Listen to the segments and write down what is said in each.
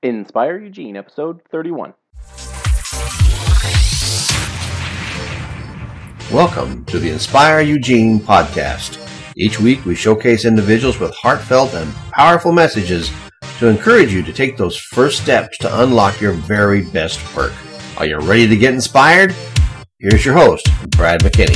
Inspire Eugene, episode 31. Welcome to the Inspire Eugene podcast. Each week we showcase individuals with heartfelt and powerful messages to encourage you to take those first steps to unlock your very best work. Are you ready to get inspired? Here's your host, Brad McKinney.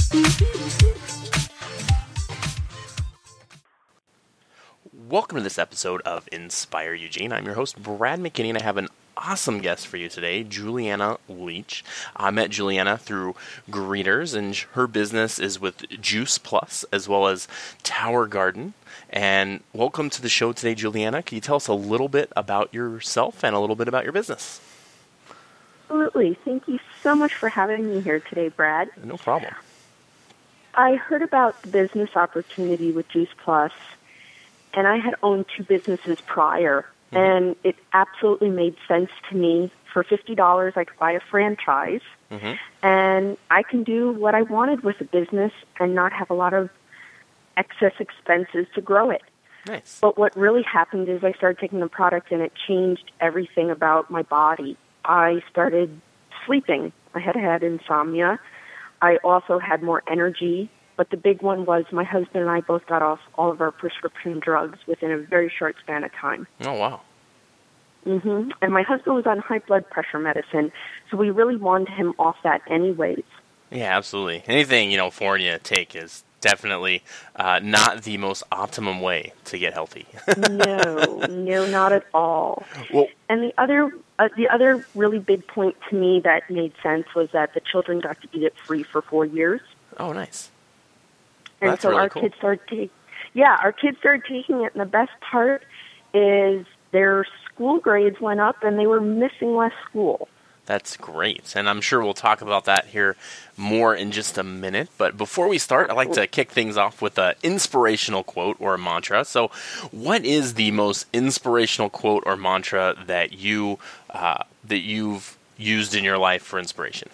Welcome to this episode of Inspire Eugene. I'm your host, Brad McKinney, and I have an awesome guest for you today, Juliana Leach. I met Juliana through Greeters, and her business is with Juice Plus as well as Tower Garden. And welcome to the show today, Juliana. Can you tell us a little bit about yourself and a little bit about your business? Absolutely. Thank you so much for having me here today, Brad. No problem. I heard about the business opportunity with Juice Plus, and I had owned two businesses prior, and it absolutely made sense to me. For $50, I could buy a franchise, and I can do what I wanted with the business and not have a lot of excess expenses to grow it. Nice. But what really happened is I started taking the product, and it changed everything about my body. I started sleeping. I had insomnia. I also had more energy. But the big one was my husband and I both got off all of our prescription drugs within a very short span of time. Oh, wow. And my husband was on high blood pressure medicine, so we really wanted him off that anyways. Yeah, absolutely. Anything, foreign you take is definitely not the most optimum way to get healthy. No, not at all. Well, and the other really big point to me that made sense was that the children got to eat it free for 4 years. Oh, nice. And That's so really our cool. kids started taking it, and the best part is their school grades went up and they were missing less school. That's great, and I'm sure we'll talk about that here more in just a minute. But before we start, I'd like to kick things off with an inspirational quote or a mantra. So what is the most inspirational quote or mantra that you've used in your life for inspiration?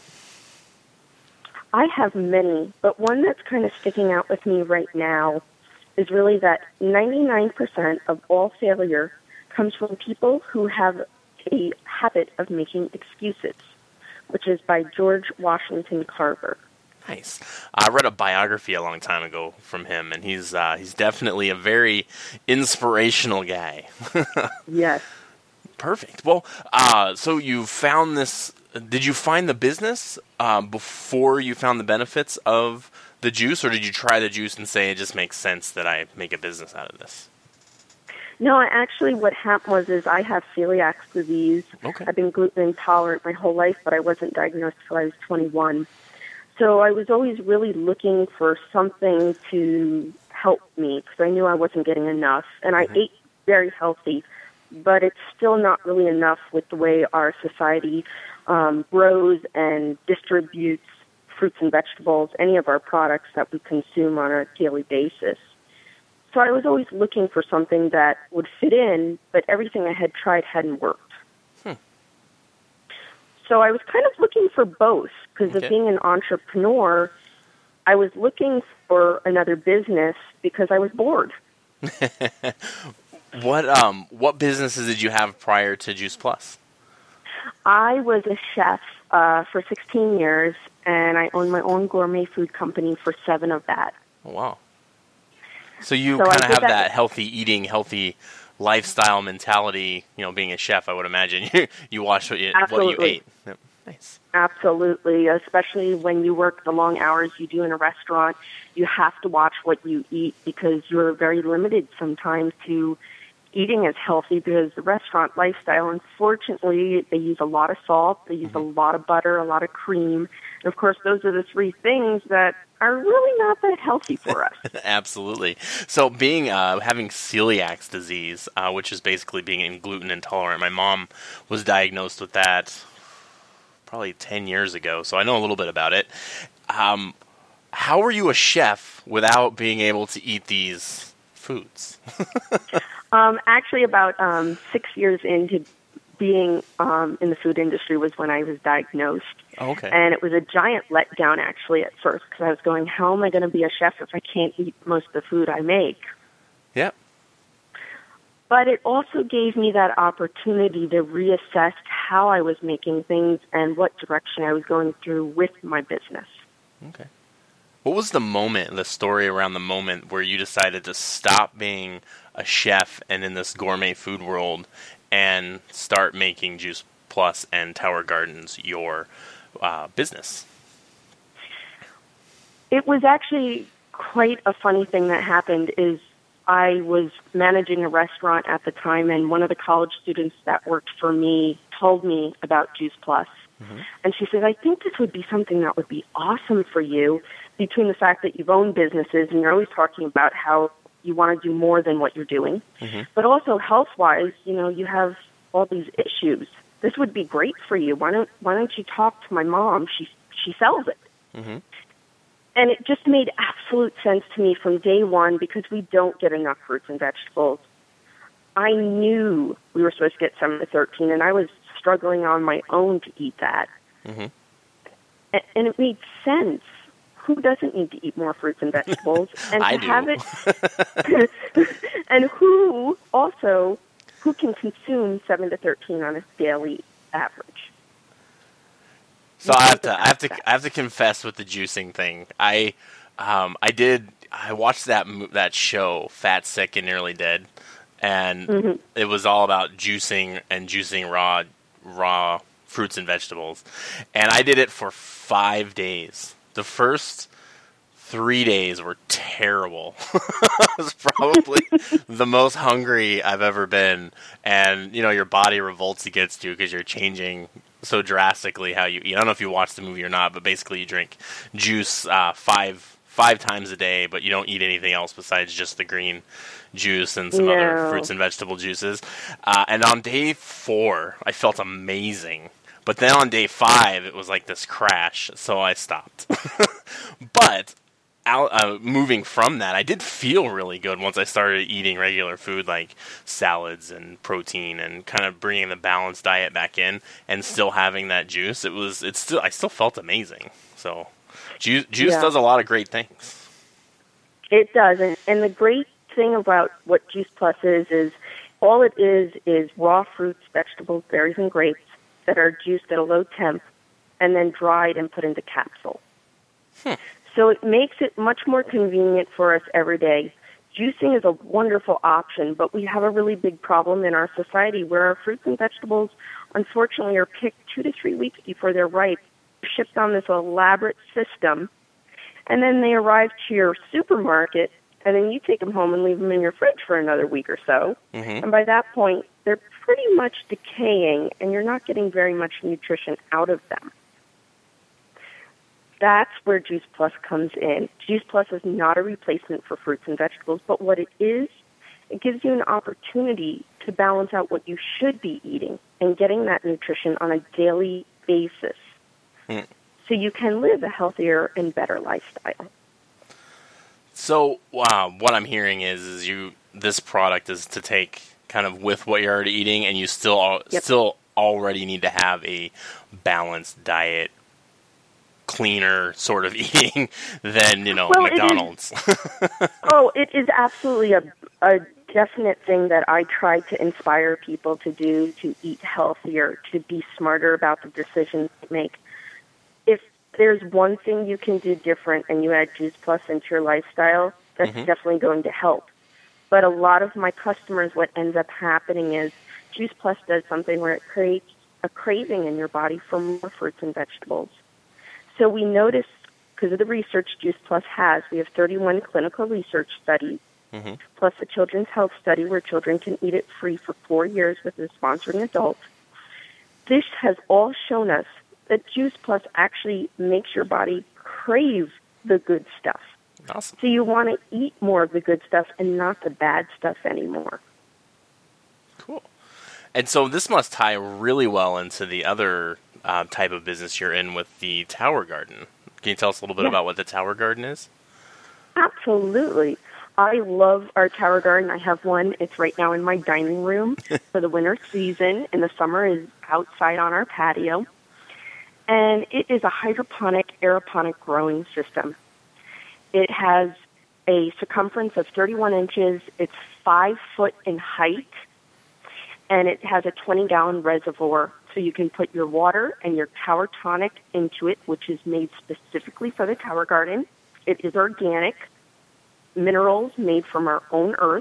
I have many, but one that's kind of sticking out with me right now is really that 99% of all failure comes from people who have a habit of making excuses, which is by George Washington Carver. Nice. I read a biography a long time ago from him, and he's definitely a very inspirational guy. Yes. Perfect. Well, so you found this. Did you find the business before you found the benefits of the juice, or did you try the juice and say it just makes sense that I make a business out of this? No, actually what happened was I have celiac disease. Okay. I've been gluten intolerant my whole life, but I wasn't diagnosed until I was 21. So I was always really looking for something to help me because I knew I wasn't getting enough. And I ate very healthy, but it's still not really enough with the way our society grows and distributes fruits and vegetables, any of our products that we consume on a daily basis. So I was always looking for something that would fit in, but everything I had tried hadn't worked. So I was kind of looking for both, because of being an entrepreneur, I was looking for another business because I was bored. What businesses did you have prior to Juice Plus? I was a chef for 16 years, and I owned my own gourmet food company for 7 of that. Oh, wow. So you kind of have that healthy eating, healthy lifestyle mentality, being a chef, I would imagine. You watch what you ate. Yep. Nice. Absolutely, especially when you work the long hours you do in a restaurant. You have to watch what you eat because you're very limited sometimes to eating as healthy because the restaurant lifestyle, unfortunately, they use a lot of salt, they use a lot of butter, a lot of cream. And of course, those are the 3 things that are really not that healthy for us. Absolutely. So having celiac disease, which is basically being gluten intolerant, my mom was diagnosed with that probably 10 years ago, so I know a little bit about it. How were you a chef without being able to eat these foods? Actually, about 6 years into being in the food industry was when I was diagnosed. Oh, okay. And it was a giant letdown, actually, at first, because I was going, how am I going to be a chef if I can't eat most of the food I make? Yep. But it also gave me that opportunity to reassess how I was making things and what direction I was going through with my business. Okay. What was the moment, the story around the moment where you decided to stop being a chef and in this gourmet food world and start making Juice Plus and Tower Gardens your business? It was actually quite a funny thing that happened. Is I was managing a restaurant at the time, and one of the college students that worked for me told me about Juice Plus. Mm-hmm. And she said, I think this would be something that would be awesome for you, between the fact that you've owned businesses and you're always talking about how you want to do more than what you're doing, mm-hmm. but also health-wise, you have all these issues. This would be great for you. Why don't you talk to my mom? She sells it. Mm-hmm. And it just made absolute sense to me from day one, because we don't get enough fruits and vegetables. I knew we were supposed to get 7 to 13, and I was struggling on my own to eat that. Mm-hmm. And it made sense. Who doesn't need to eat more fruits and vegetables? And I to do. Have it, and who can consume 7 to 13 on a daily average? So I have to confess with the juicing thing. I watched that show, Fat, Sick, and Nearly Dead, and mm-hmm. it was all about juicing and juicing raw fruits and vegetables. And I did it for 5 days. The first 3 days were terrible. It was probably the most hungry I've ever been, and your body revolts against you because you're changing so drastically how you eat. I don't know if you watched the movie or not, but basically you drink juice five times a day, but you don't eat anything else besides just the green juice and some other fruits and vegetable juices. And on day 4, I felt amazing. But then on day 5, it was like this crash, so I stopped. But moving from that, I did feel really good once I started eating regular food like salads and protein, and kind of bringing the balanced diet back in, and still having that juice. I still felt amazing. So juice does a lot of great things. It does, and the great thing about what Juice Plus is all it is raw fruits, vegetables, berries, and grapes that are juiced at a low temp and then dried and put into capsule. So it makes it much more convenient for us every day. Juicing is a wonderful option, but we have a really big problem in our society where our fruits and vegetables, unfortunately, are picked 2 to 3 weeks before they're ripe, shipped on this elaborate system, and then they arrive to your supermarket, and then you take them home and leave them in your fridge for another week or so. Mm-hmm. And by that point, they're pretty much decaying, and you're not getting very much nutrition out of them. That's where Juice Plus comes in. Juice Plus is not a replacement for fruits and vegetables, but what it is, it gives you an opportunity to balance out what you should be eating and getting that nutrition on a daily basis. So you can live a healthier and better lifestyle. So what I'm hearing is this product is to take kind of with what you're already eating, and you still already need to have a balanced diet, cleaner sort of eating than McDonald's. It is absolutely a definite thing that I try to inspire people to do, to eat healthier, to be smarter about the decisions they make. If there's one thing you can do different and you add Juice Plus into your lifestyle, that's mm-hmm. definitely going to help. But a lot of my customers, what ends up happening is Juice Plus does something where it creates a craving in your body for more fruits and vegetables. So we notice, because of the research Juice Plus has, we have 31 clinical research studies, mm-hmm. plus a children's health study where children can eat it free for 4 years with a sponsoring adult. This has all shown us that Juice Plus actually makes your body crave the good stuff. Awesome. So you want to eat more of the good stuff and not the bad stuff anymore. Cool. And so this must tie really well into the other type of business you're in with the Tower Garden. Can you tell us a little bit about what the Tower Garden is? Absolutely. I love our Tower Garden. I have one. It's right now in my dining room for the winter season. In the summer is outside on our patio. And it is a hydroponic, aeroponic growing system. It has a circumference of 31 inches. It's 5 foot in height, and it has a 20-gallon reservoir. So you can put your water and your tower tonic into it, which is made specifically for the tower garden. It is organic, minerals made from our own earth.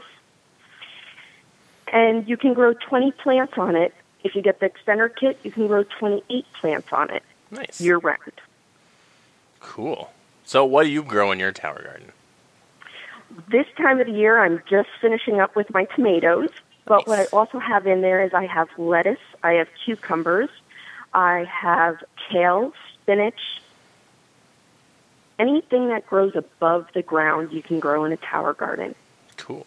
And you can grow 20 plants on it. If you get the extender kit, you can grow 28 plants on it. Nice. Year-round. Cool. So what do you grow in your tower garden? This time of the year, I'm just finishing up with my tomatoes. But what I also have in there is I have lettuce, I have cucumbers, I have kale, spinach. Anything that grows above the ground you can grow in a tower garden. Cool.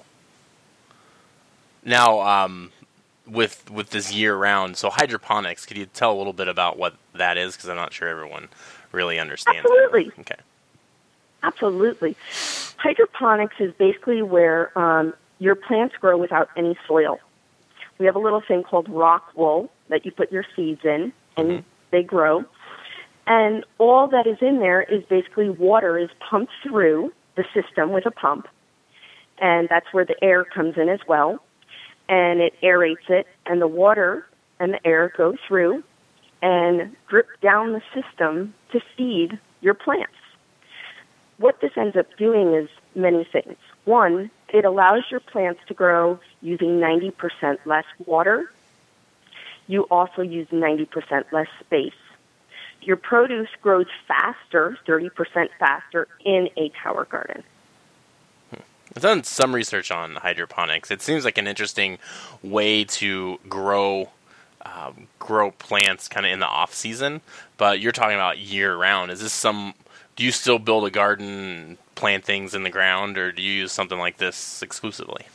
Now, with this year-round, so hydroponics, could you tell a little bit about what that is? Because I'm not sure everyone really understands Absolutely. it. Okay. Absolutely. Hydroponics is basically where your plants grow without any soil. We have a little thing called rock wool that you put your seeds in, and they grow. And all that is in there is basically water is pumped through the system with a pump, and that's where the air comes in as well. And it aerates it, and the water and the air go through and drip down the system to feed your plants. What this ends up doing is many things. One, it allows your plants to grow using 90% less water. You also use 90% less space. Your produce grows faster, 30% faster, in a tower garden. I've done some research on hydroponics. It seems like an interesting way to grow plants kind of in the off season, but you're talking about year round. Is this do you still build a garden, plant things in the ground, or do you use something like this exclusively?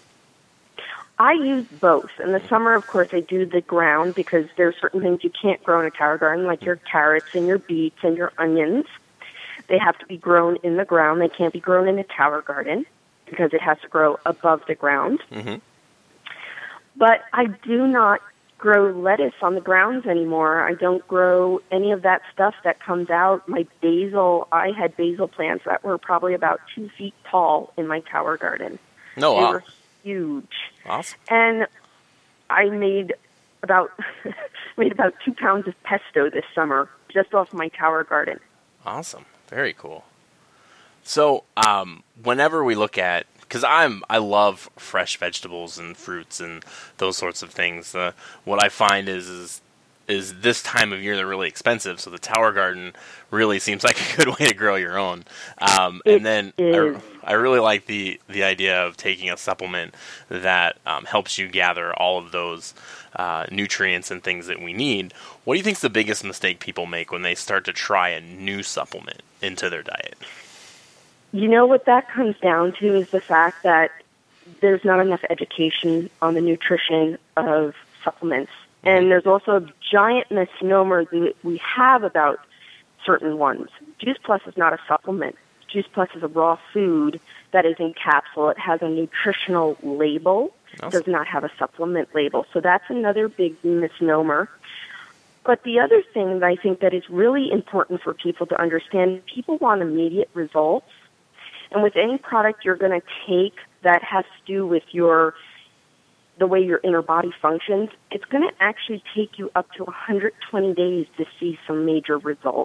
I use both. In the summer, of course, I do the ground because there are certain things you can't grow in a tower garden, like your carrots and your beets and your onions. They have to be grown in the ground. They can't be grown in a tower garden because it has to grow above the ground. Mm-hmm. But I do not grow lettuce on the grounds anymore. I don't grow any of that stuff that comes out. My basil, I had basil plants that were probably about 2 feet tall in my tower garden. No, they wow. were huge. Awesome. And I made about 2 pounds of pesto this summer just off my tower garden. Awesome. Very cool. So, whenever we look at, because I love fresh vegetables and fruits and those sorts of things. What I find is this time of year they're really expensive, so the tower garden really seems like a good way to grow your own. And then I really like the idea of taking a supplement that helps you gather all of those nutrients and things that we need. What do you think is the biggest mistake people make when they start to try a new supplement into their diet? You know what that comes down to is the fact that there's not enough education on the nutrition of supplements. And there's also a giant misnomer that we have about certain ones. Juice Plus is not a supplement. Juice Plus is a raw food that is in capsule. It has a nutritional label. It does not have a supplement label. So that's another big misnomer. But the other thing that I think that is really important for people to understand, people want immediate results. And with any product you're going to take that has to do with the way your inner body functions, it's going to actually take you up to 120 days to see some major results.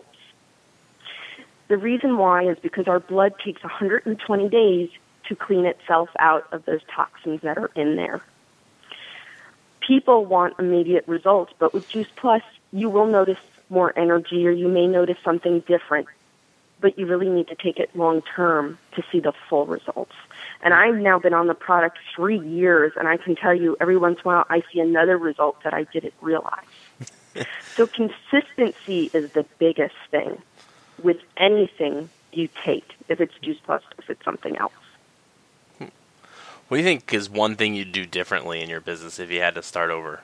The reason why is because our blood takes 120 days to clean itself out of those toxins that are in there. People want immediate results, but with Juice Plus, you will notice more energy or you may notice something different. But you really need to take it long term to see the full results. And I've now been on the product 3 years, and I can tell you every once in a while I see another result that I didn't realize. So consistency is the biggest thing with anything you take, if it's Juice Plus, if it's something else. What do you think is one thing you'd do differently in your business if you had to start over?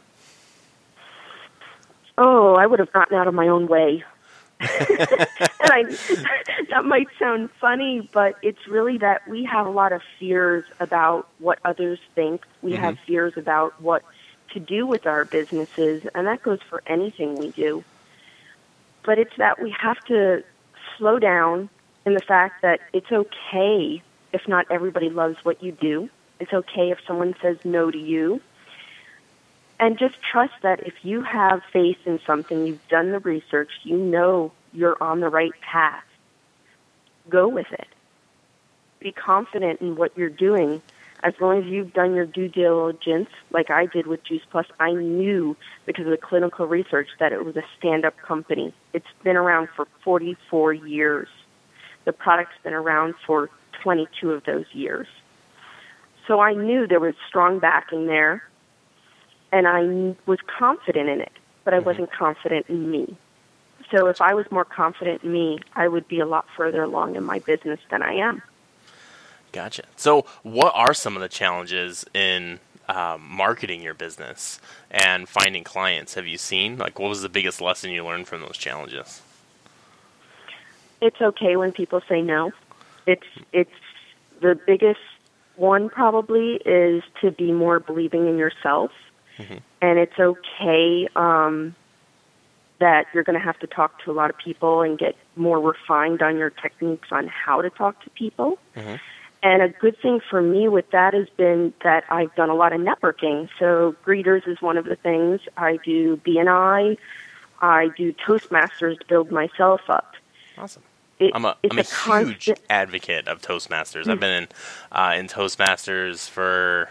Oh, I would have gotten out of my own way. And that might sound funny, but it's really that we have a lot of fears about what others think. We have fears about what to do with our businesses, and that goes for anything we do. But it's that we have to slow down in the fact that it's okay if not everybody loves what you do. It's okay if someone says no to you. And just trust that if you have faith in something, you've done the research, you know you're on the right path, go with it. Be confident in what you're doing. As long as you've done your due diligence, like I did with Juice Plus, I knew because of the clinical research that it was a stand-up company. It's been around for 44 years. The product's been around for 22 of those years. So I knew there was strong backing there, and I was confident in it, but I wasn't confident in me. So if I was more confident in me, I would be a lot further along in my business than I am. Gotcha. So what are some of the challenges in marketing your business and finding clients? Have you seen? Like, what was the biggest lesson you learned from those challenges? It's okay when people say no. It's the biggest one probably is to be more believing in yourself. Mm-hmm. And it's okay that you're going to have to talk to a lot of people and get more refined on your techniques on how to talk to people. Mm-hmm. And a good thing for me with that has been that I've done a lot of networking. So Greeters is one of the things. I do BNI. I do Toastmasters to build myself up. Awesome. I'm a huge advocate of Toastmasters. I've been in Toastmasters for,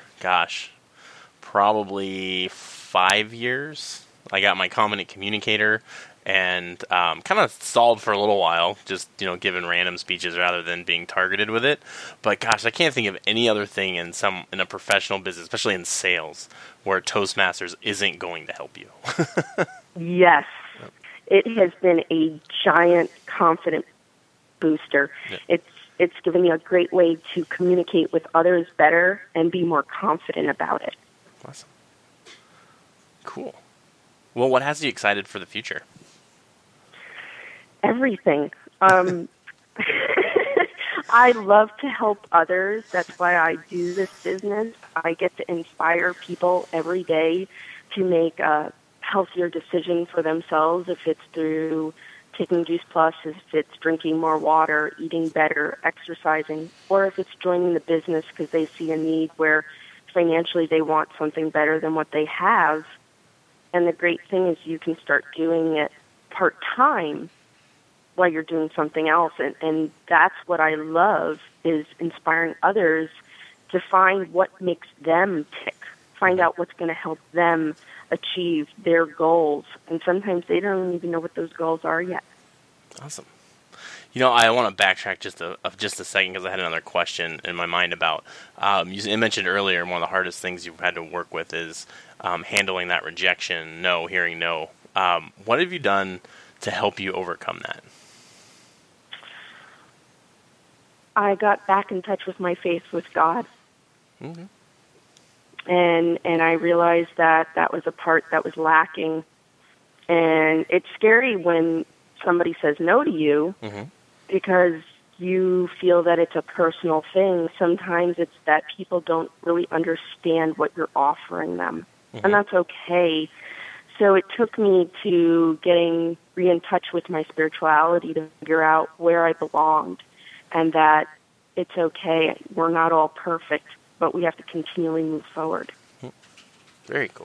probably 5 years. I got my Common Communicator and kind of stalled for a little while, just giving random speeches rather than being targeted with it. But gosh, I can't think of any other thing in a professional business, especially in sales, where Toastmasters isn't going to help you. Yes, it has been a giant confidence booster. Yeah. It's given me a great way to communicate with others better and be more confident about it. Awesome. Cool. Well, what has you excited for the future? Everything. I love to help others. That's why I do this business. I get to inspire people every day to make a healthier decision for themselves, if it's through taking Juice Plus, if it's drinking more water, eating better, exercising, or if it's joining the business because they see a need where financially they want something better than what they have. And the great thing is you can start doing it part-time while you're doing something else. And that's what I love, is inspiring others to find what makes them tick, find out what's going to help them achieve their goals. And sometimes they don't even know what those goals are yet. Awesome. I want to backtrack just a second because I had another question in my mind about, you mentioned earlier, one of the hardest things you've had to work with is handling that rejection, hearing no. What have you done to help you overcome that? I got back in touch with my faith with God. Mm-hmm. And I realized that was a part that was lacking. And it's scary when somebody says no to you, mm-hmm. because you feel that it's a personal thing. Sometimes it's that people don't really understand what you're offering them. Mm-hmm. And that's okay. So it took me to getting in touch with my spirituality to figure out where I belonged, and that it's okay. We're not all perfect, but we have to continually move forward. Very cool.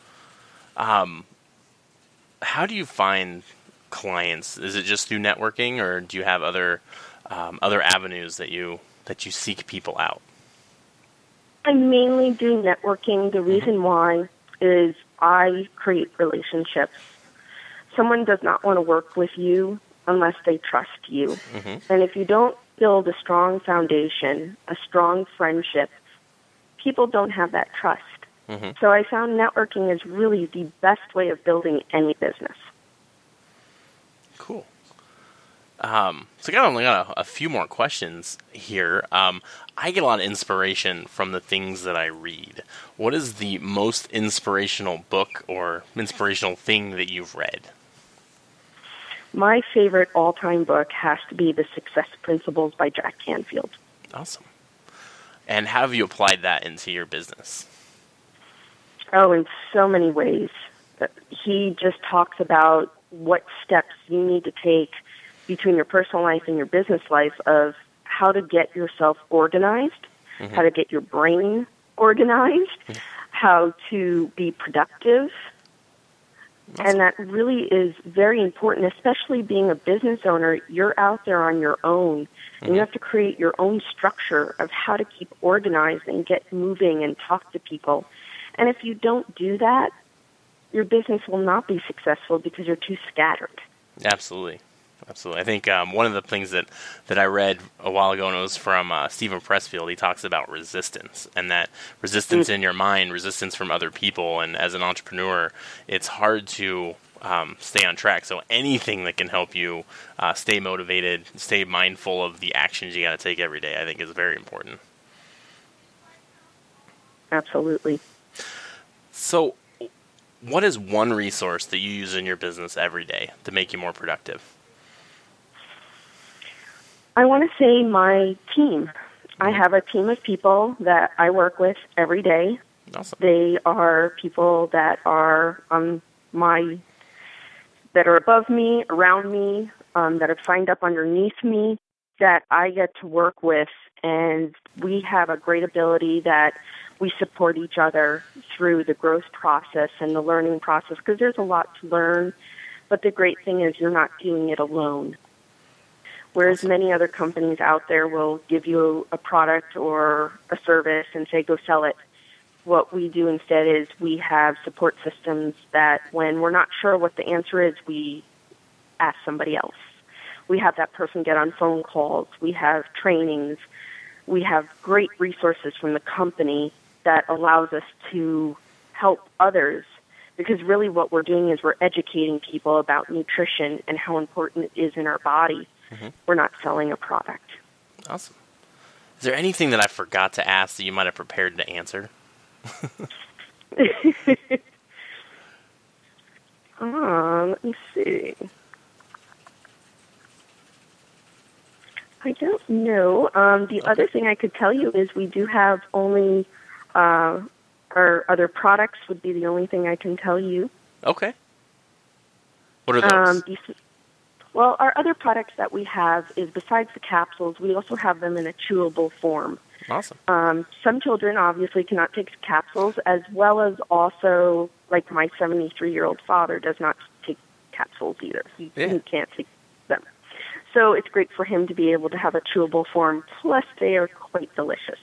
How do you find clients? Is it just through networking, or do you have other avenues that you seek people out? I mainly do networking. The reason why is I create relationships. Someone does not want to work with you unless they trust you. Mm-hmm. And if you don't build a strong foundation, a strong friendship, people don't have that trust. Mm-hmm. So I found networking is really the best way of building any business. Cool. So I only got a few more questions here. I get a lot of inspiration from the things that I read. What is the most inspirational book or inspirational thing that you've read? My favorite all-time book has to be The Success Principles by Jack Canfield. Awesome. And how have you applied that into your business? Oh, in so many ways. He just talks about what steps you need to take between your personal life and your business life, of how to get yourself organized, how to get your brain organized, how to be productive. And that really is very important, especially being a business owner. You're out there on your own, and you have to create your own structure of how to keep organized and get moving and talk to people. And if you don't do that, your business will not be successful because you're too scattered. Absolutely. Absolutely. I think one of the things that I read a while ago, and it was from Stephen Pressfield, he talks about resistance, and that resistance in your mind, resistance from other people, and as an entrepreneur, it's hard to stay on track. So anything that can help you stay motivated, stay mindful of the actions you got to take every day, I think is very important. Absolutely. So what is one resource that you use in your business every day to make you more productive? I want to say my team. I have a team of people that I work with every day. Awesome. They are people that are that are above me, around me, that have signed up underneath me, that I get to work with, and we have a great ability that we support each other through the growth process and the learning process, because there's a lot to learn, but the great thing is you're not doing it alone. Whereas many other companies out there will give you a product or a service and say, go sell it. What we do instead is we have support systems that when we're not sure what the answer is, we ask somebody else. We have that person get on phone calls. We have trainings. We have great resources from the company that allows us to help others, because really what we're doing is we're educating people about nutrition and how important it is in our body. We're not selling a product. Awesome. Is there anything that I forgot to ask that you might have prepared to answer? Let me see. I don't know. The other thing I could tell you is we do have only our other products would be the only thing I can tell you. Okay. What are those? Well, our other products that we have is, besides the capsules, we also have them in a chewable form. Awesome. Some children obviously cannot take capsules, as well as also, like my 73-year-old father does not take capsules either. He can't take them. So it's great for him to be able to have a chewable form, plus they are quite delicious.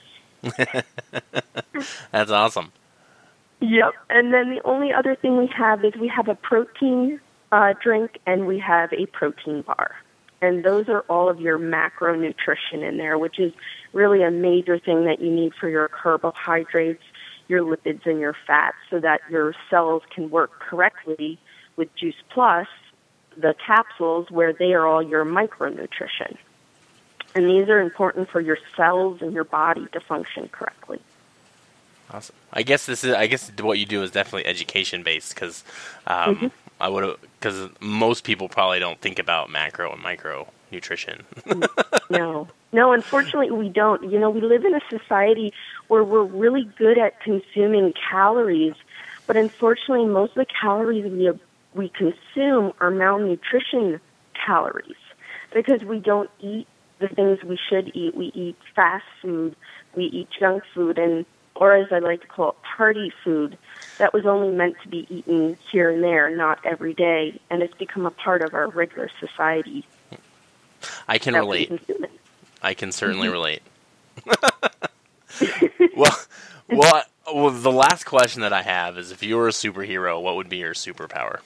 That's awesome. Yep. And then the only other thing we have is we have a protein drink, and we have a protein bar. And those are all of your macronutrition in there, which is really a major thing that you need for your carbohydrates, your lipids, and your fats, so that your cells can work correctly with Juice Plus, the capsules, where they are all your micronutrition. And these are important for your cells and your body to function correctly. Awesome. I guess what you do is definitely education based, because because most people probably don't think about macro and micro nutrition. No, unfortunately we don't. You know, we live in a society where we're really good at consuming calories, but unfortunately most of the calories we consume are malnutrition calories, because we don't eat the things we should eat. We eat fast food, we eat junk food, or as I like to call it, party food that was only meant to be eaten here and there, not every day, and it's become a part of our regular society. I can relate. I can certainly relate. Well, the last question that I have is, if you were a superhero, what would be your superpower?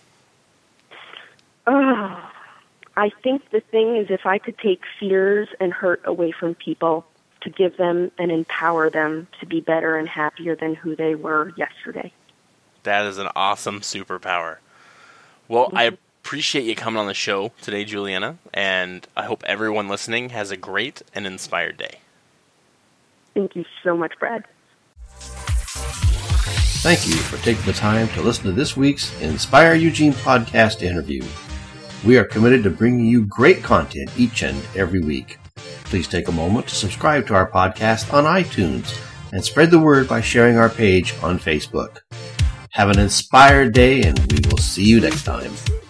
I think the thing is, if I could take fears and hurt away from people, to give them and empower them to be better and happier than who they were yesterday. That is an awesome superpower. Well, I appreciate you coming on the show today, Juliana, and I hope everyone listening has a great and inspired day. Thank you so much, Brad. Thank you for taking the time to listen to this week's Inspire Eugene podcast interview. We are committed to bringing you great content each and every week. Please take a moment to subscribe to our podcast on iTunes and spread the word by sharing our page on Facebook. Have an inspired day, and we will see you next time.